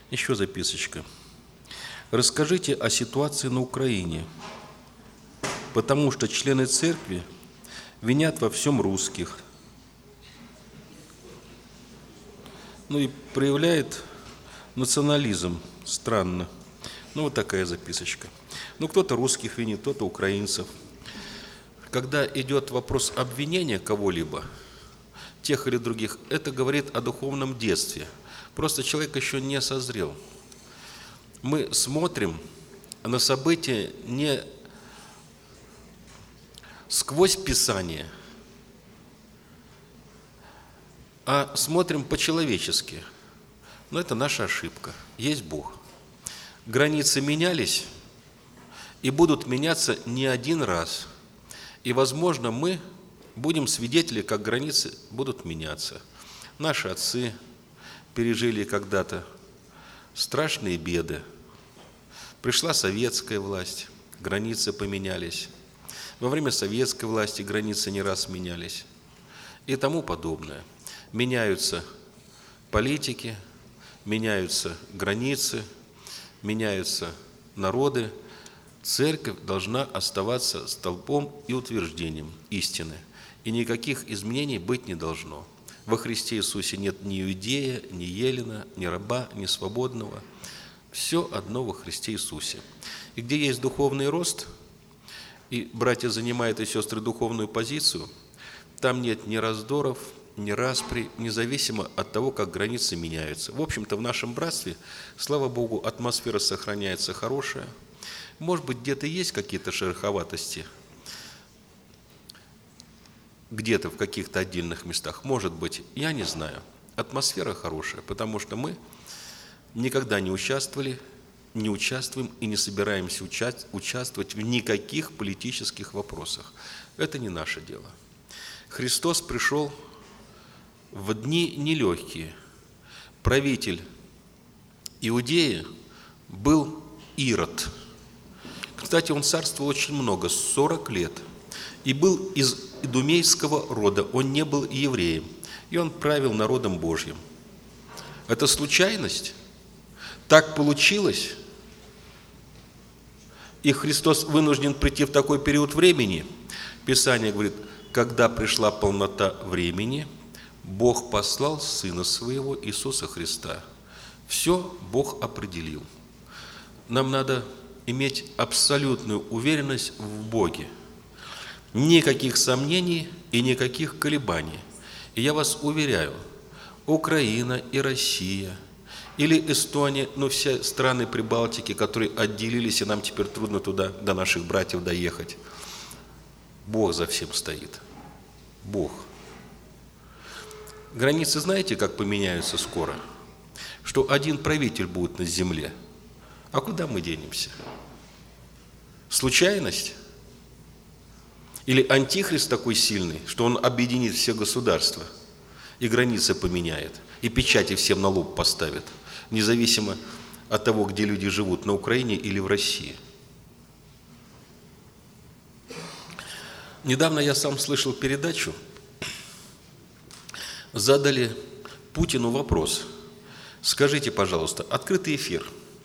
Еще записочка. Расскажите о ситуации на Украине, потому что члены церкви винят во всем русских. Ну и проявляет национализм. Странно. Ну вот такая записочка. Ну кто-то русских винит, кто-то украинцев. Когда идет вопрос обвинения кого-либо, тех или других, это говорит о духовном детстве. Просто человек еще не созрел. Мы смотрим на события не сквозь Писание, а смотрим по-человечески. Но это наша ошибка. Есть Бог. Границы менялись и будут меняться не один раз. И, возможно, мы будем свидетели, как границы будут меняться. Наши отцы пережили когда-то страшные беды. Пришла советская власть, границы поменялись. Во время советской власти границы не раз менялись. И тому подобное. Меняются политики, меняются границы, меняются народы. Церковь должна оставаться столпом и утверждением истины. И никаких изменений быть не должно. Во Христе Иисусе нет ни иудея, ни еллина, ни раба, ни свободного. Все одно во Христе Иисусе. И где есть духовный рост, и братья занимают и сестры духовную позицию, там нет ни раздоров, ни распри, независимо от того, как границы меняются. В общем-то, в нашем братстве, слава Богу, атмосфера сохраняется хорошая. Может быть, где-то есть какие-то шероховатости, где-то в каких-то отдельных местах. Может быть, я не знаю. Атмосфера хорошая, потому что мы никогда не участвовали, не участвуем и не собираемся участвовать в никаких политических вопросах. Это не наше дело. Христос пришел в дни нелегкие. Правитель Иудеи был Ирод. Кстати, он царствовал очень много, 40 лет. И был из идумейского рода, он не был евреем. И он правил народом Божьим. Это случайность? Так получилось? И Христос вынужден прийти в такой период времени? Писание говорит, когда пришла полнота времени, Бог послал Сына Своего, Иисуса Христа. Все Бог определил. Нам надо иметь абсолютную уверенность в Боге. Никаких сомнений и никаких колебаний. И я вас уверяю, Украина и Россия, или Эстония, все страны Прибалтики, которые отделились, и нам теперь трудно туда, до наших братьев доехать. Бог за всем стоит. Бог. Границы знаете, как поменяются скоро? Что один правитель будет на земле. А куда мы денемся? Случайность? Или антихрист такой сильный, что он объединит все государства и границы поменяет, и печати всем на лоб поставит, независимо от того, где люди живут, на Украине или в России. Недавно я сам слышал передачу, задали Путину вопрос. Скажите, пожалуйста, открытый эфир.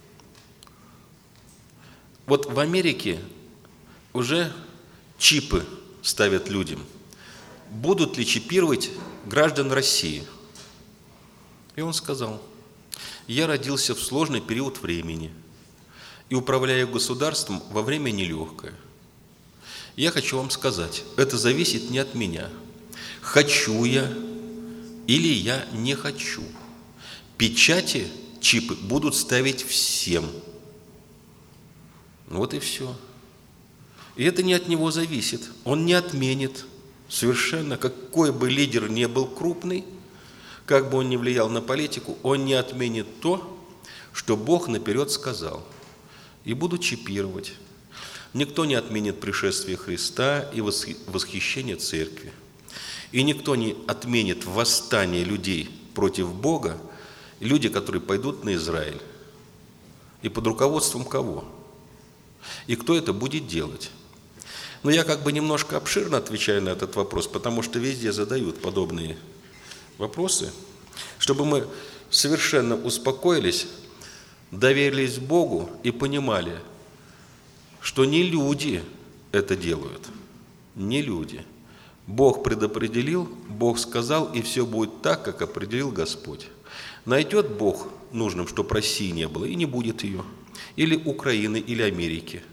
Вот в Америке уже чипы ставят людям. Будут ли чипировать граждан России? И он сказал, я родился в сложный период времени и управляю государством во время нелегкое. Я хочу вам сказать, это зависит не от меня. Хочу я или я не хочу. Печати, чипы будут ставить всем. Вот и все. И это не от него зависит. Он не отменит совершенно, какой бы лидер ни был крупный, как бы он ни влиял на политику, он не отменит то, что Бог наперед сказал. И будут чипировать. Никто не отменит пришествие Христа и восхищение церкви. И никто не отменит восстание людей против Бога, люди, которые пойдут на Израиль. И под руководством кого? И кто это будет делать? Но я как бы немножко обширно отвечаю на этот вопрос, потому что везде задают подобные вопросы, чтобы мы совершенно успокоились. доверились Богу и понимали, что не люди это делают, не люди. Бог предопределил, Бог сказал, и все будет так, как определил Господь. Найдет Бог нужным, чтобы России не было, и не будет ее. Или Украины, или Америки.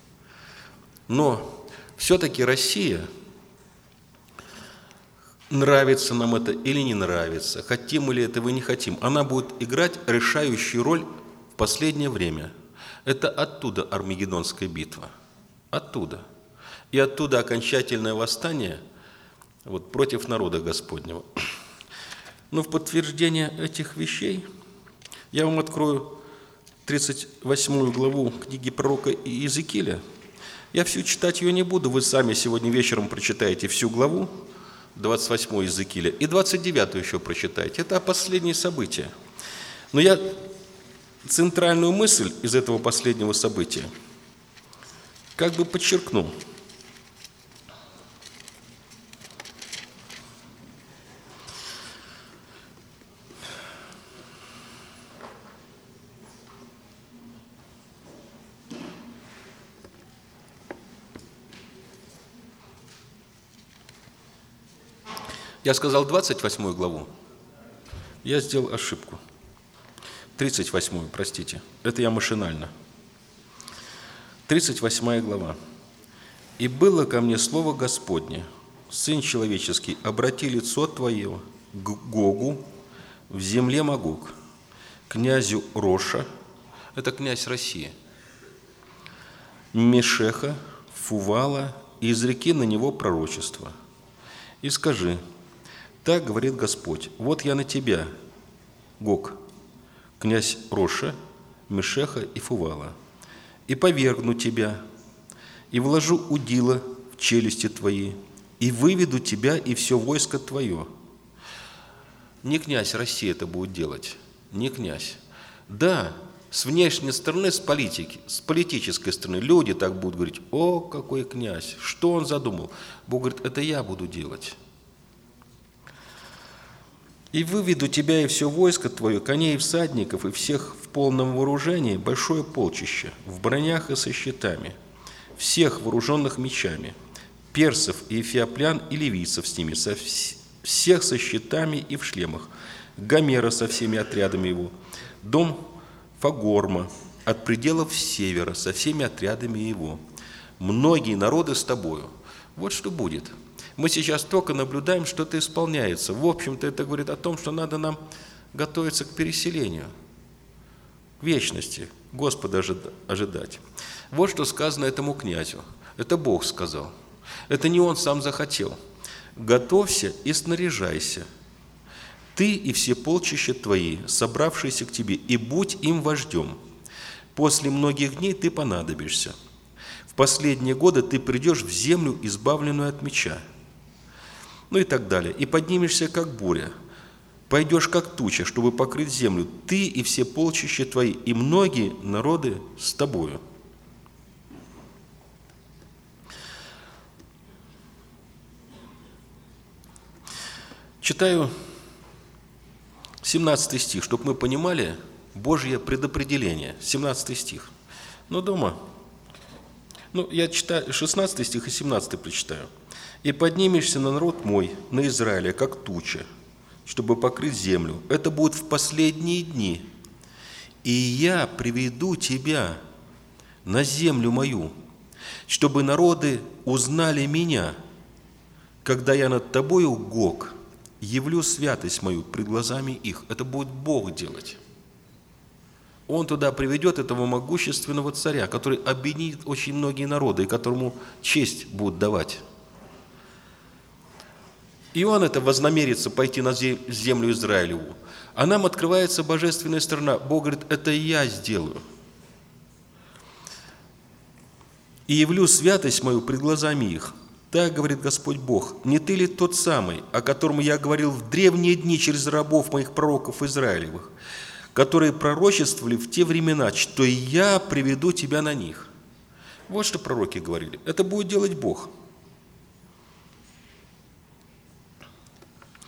Но все-таки Россия, нравится нам это или не нравится, хотим мы ли этого или не хотим, она будет играть решающую роль в последнее время. Это оттуда Армагеддонская битва. Оттуда. И оттуда окончательное восстание против народа Господнего. Но в подтверждение этих вещей я вам открою 38 главу книги пророка Иезекииля. Я всю читать ее не буду, вы сами сегодня вечером прочитаете всю главу, 28 Иезекииля, и 29 еще прочитайте. Это последние события. Но я центральную мысль из этого последнего события как бы подчеркну. Я сказал 28 главу. Я сделал ошибку. 38, простите. Это я машинально. 38 глава. «И было ко мне слово Господне, Сын человеческий, обрати лицо твое к Гогу в земле Магог, князю Роша», это князь России, Мешеха, Фувала, и изреки на него пророчество. И скажи: так говорит Господь, вот я на тебя, Гог, князь Роша, Мешеха и Фувала, и повергну тебя, и вложу удила в челюсти твои, и выведу тебя и все войско твое. Не князь России это будет делать, не князь. Да, с внешней стороны, с политической стороны люди так будут говорить: о, какой князь, что он задумал? Бог говорит: это я буду делать. «И выведу тебя и все войско твое, коней и всадников, и всех в полном вооружении, большое полчище, в бронях и со щитами, всех вооруженных мечами, персов и эфиоплян и ливийцев с ними, всех со щитами и в шлемах, Гомера со всеми отрядами его, дом Фагорма от пределов севера со всеми отрядами его, многие народы с тобою». Вот что будет. Мы сейчас только наблюдаем, что это исполняется. В общем-то, это говорит о том, что надо нам готовиться к переселению, к вечности, Господа ожидать. Вот что сказано этому князю. Это Бог сказал. Это не он сам захотел. «Готовься и снаряжайся, ты и все полчища твои, собравшиеся к тебе, и будь им вождем. После многих дней ты понадобишься. В последние годы ты придешь в землю, избавленную от меча». Ну и так далее. «И поднимешься, как буря, пойдешь, как туча, чтобы покрыть землю, ты и все полчища твои, и многие народы с тобою». Читаю 17 стих, чтобы мы понимали Божье предопределение. 17 стих. Но дома, я читаю 16 стих и 17 прочитаю. «И поднимешься на народ мой, на Израиля, как туча, чтобы покрыть землю. Это будет в последние дни. И я приведу тебя на землю мою, чтобы народы узнали меня, когда я над тобою, Гог, явлю святость мою пред глазами их». Это будет Бог делать. Он туда приведет этого могущественного царя, который объединит очень многие народы, и которому честь будут давать. И он это вознамерится пойти на землю Израилеву. А нам открывается божественная сторона. Бог говорит: это я сделаю. «И явлю святость мою пред глазами их. Так говорит Господь Бог: не ты ли тот самый, о котором я говорил в древние дни через рабов моих пророков Израилевых, которые пророчествовали в те времена, что я приведу тебя на них». Вот что пророки говорили. Это будет делать Бог.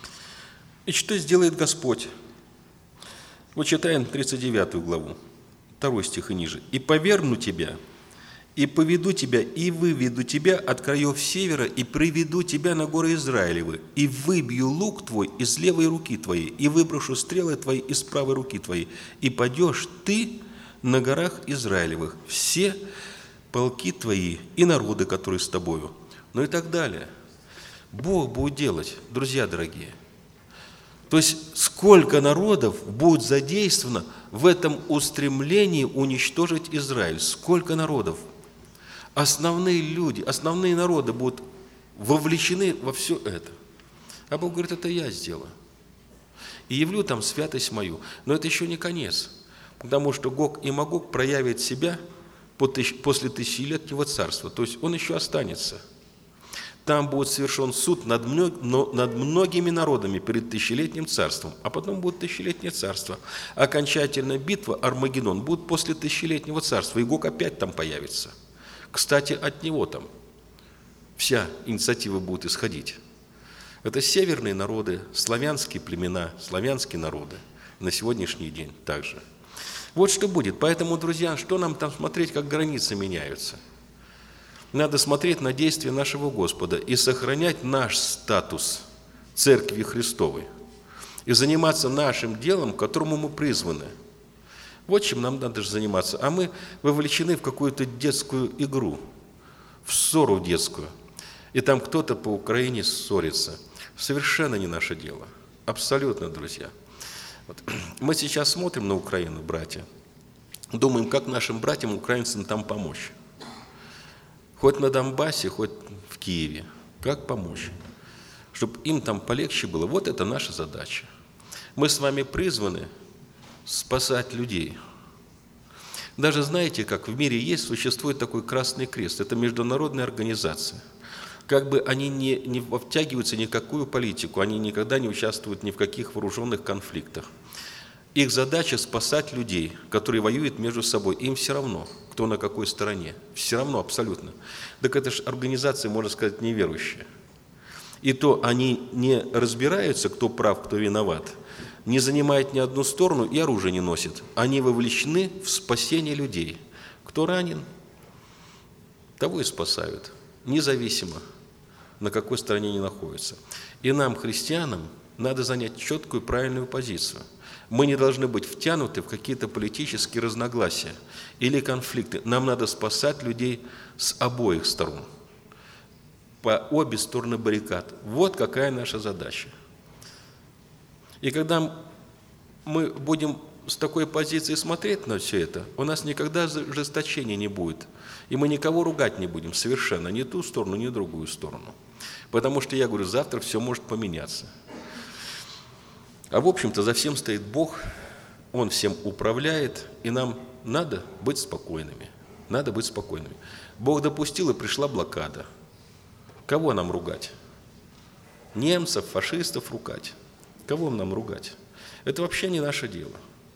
И что сделает Господь? Вот читаем 39 главу 2 стих и ниже. «И повергну тебя, и поведу тебя, и выведу тебя от краев севера, и приведу тебя на горы Израилевы, и выбью лук твой из левой руки твоей, и выброшу стрелы твои из правой руки твоей, и падешь ты на горах Израилевых, все полки твои и народы, которые с тобою». Ну и так далее. Бог будет делать, друзья дорогие. То есть сколько народов будет задействовано в этом устремлении уничтожить Израиль? Сколько народов? Основные люди, основные народы будут вовлечены во все это. А Бог говорит, это я сделаю. И явлю там святость мою. Но это еще не конец. Потому что Гог и Магог проявят себя после тысячелетнего царства. То есть он еще останется. Там будет совершен суд над многими народами перед тысячелетним царством. А потом будет тысячелетнее царство. Окончательная битва, Армагеддон, будет после тысячелетнего царства. И Гог опять там появится. Кстати, от него там вся инициатива будет исходить. Это северные народы, славянские племена, славянские народы. На сегодняшний день также. Вот что будет. Поэтому, друзья, что нам там смотреть, как границы меняются? Надо смотреть на действия нашего Господа и сохранять наш статус Церкви Христовой. И заниматься нашим делом, к которому мы призваны. Вот чем нам надо заниматься. А мы вовлечены в какую-то детскую игру, в ссору детскую. И там кто-то по Украине ссорится. Совершенно не наше дело. Абсолютно, друзья. Вот. Мы сейчас смотрим на Украину, братья. Думаем, как нашим братьям, украинцам там помочь. Хоть на Донбассе, хоть в Киеве. Как помочь? Чтобы им там полегче было. Вот это наша задача. Мы с вами призваны спасать людей. Даже знаете, как в мире существует такой Красный Крест. Это международная организация. Как бы они не втягиваются ни в какую политику, они никогда не участвуют ни в каких вооруженных конфликтах. Их задача спасать людей, которые воюют между собой. Им все равно, кто на какой стороне. Все равно, абсолютно. Так это же организация, можно сказать, неверующая. И то они не разбираются, кто прав, кто виноват, не занимают ни одну сторону и оружие не носят. Они вовлечены в спасение людей. Кто ранен, того и спасают, независимо, на какой стороне они находятся. И нам, христианам, надо занять четкую правильную позицию. Мы не должны быть втянуты в какие-то политические разногласия или конфликты. Нам надо спасать людей с обоих сторон, по обе стороны баррикад. Вот какая наша задача. И когда мы будем с такой позиции смотреть на все это, у нас никогда ожесточения не будет. И мы никого ругать не будем совершенно, ни ту сторону, ни другую сторону. Потому что, я говорю, завтра все может поменяться. А в общем-то за всем стоит Бог, Он всем управляет, и нам надо быть спокойными. Надо быть спокойными. Бог допустил, и пришла блокада. Кого нам ругать? Немцев, фашистов ругать. Кого нам ругать? Это вообще не наше дело.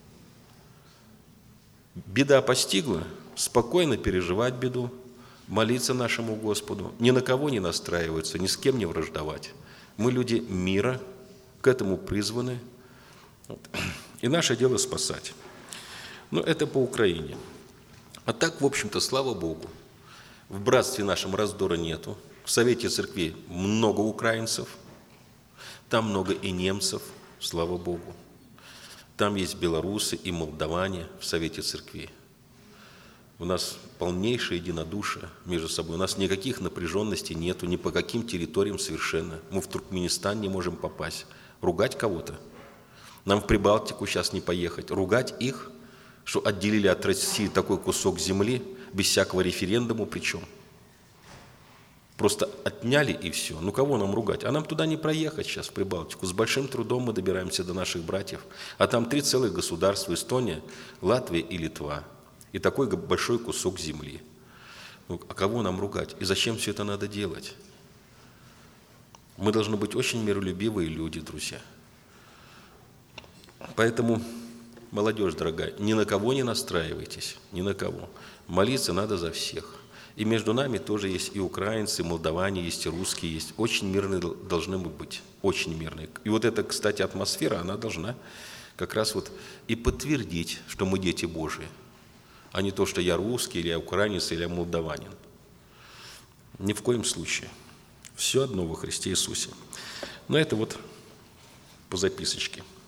Беда постигла, спокойно переживать беду, молиться нашему Господу, ни на кого не настраиваться, ни с кем не враждовать. Мы люди мира, к этому призваны. И наше дело спасать. Но это по Украине. А так, в общем-то, слава Богу, в братстве нашем раздора нету. В Совете Церквей много украинцев, там много и немцев, слава Богу. Там есть белорусы и молдаване в Совете Церквей. У нас полнейшее единодушие между собой. У нас никаких напряженностей нету, ни по каким территориям совершенно. Мы в Туркменистан не можем попасть. Ругать кого-то. Нам в Прибалтику сейчас не поехать. Ругать их, что отделили от России такой кусок земли, без всякого референдума причем. Просто отняли и все. Ну кого нам ругать? А нам туда не проехать сейчас, в Прибалтику. С большим трудом мы добираемся до наших братьев. А там 3 целых государства: Эстония, Латвия и Литва. И такой большой кусок земли. Ну, а кого нам ругать? И зачем все это надо делать? Мы должны быть очень миролюбивые люди, друзья. Поэтому, молодежь дорогая, ни на кого не настраивайтесь, ни на кого. Молиться надо за всех. И между нами тоже есть и украинцы, и молдаване, есть и русские, есть. Очень мирные должны мы быть, очень мирные. И вот эта, кстати, атмосфера, она должна как раз вот и подтвердить, что мы дети Божии. а не то, что я русский, или я украинец, или я молдаванин. Ни в коем случае. Все одно во Христе Иисусе. Но это вот по записочке.